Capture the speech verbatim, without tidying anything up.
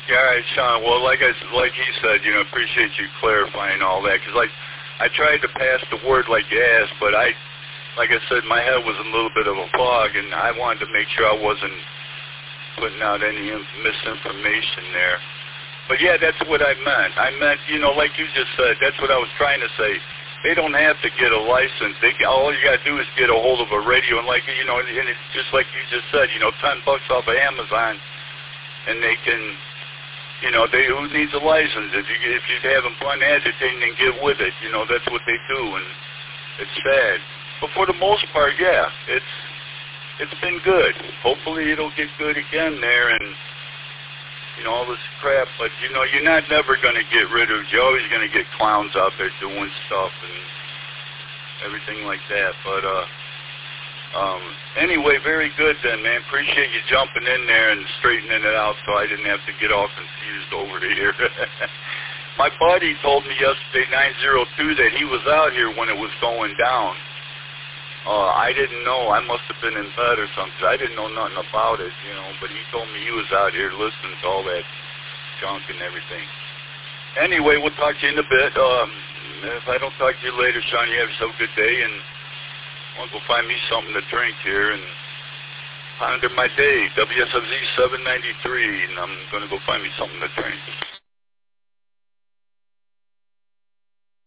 Yeah, all right, Sean. Well, like I like he said, you know, appreciate you clarifying all that, because like I tried to pass the word like you asked, but I, like I said, my head was in a little bit of a fog, and I wanted to make sure I wasn't putting out any misinformation there. But yeah, that's what I meant. I meant, you know, like you just said, that's what I was trying to say. They don't have to get a license. They all you gotta do is get a hold of a radio, and like you know, and it's just like you just said, you know, ten bucks off of Amazon, and they can, you know, they who needs a license? If you if you're having fun agitating, then get with it. You know, that's what they do, and it's sad. But for the most part, yeah, it's it's been good. Hopefully, it'll get good again there, and you know, all this crap, but, you know, you're not never going to get rid of it. You're always going to get clowns out there doing stuff and everything like that. But, uh, um, anyway, very good then, man. Appreciate you jumping in there and straightening it out so I didn't have to get all confused over here. My buddy told me yesterday, nine oh two, that he was out here when it was going down. Uh, I didn't know. I must have been in bed or something. I didn't know nothing about it, you know, but he told me he was out here listening to all that junk and everything. Anyway, we'll talk to you in a bit. Um, if I don't talk to you later, Sean, you have yourself a good day, and I'll go find me something to drink here and ponder my day. W S F Z seven ninety-three, and I'm going to go find me something to drink.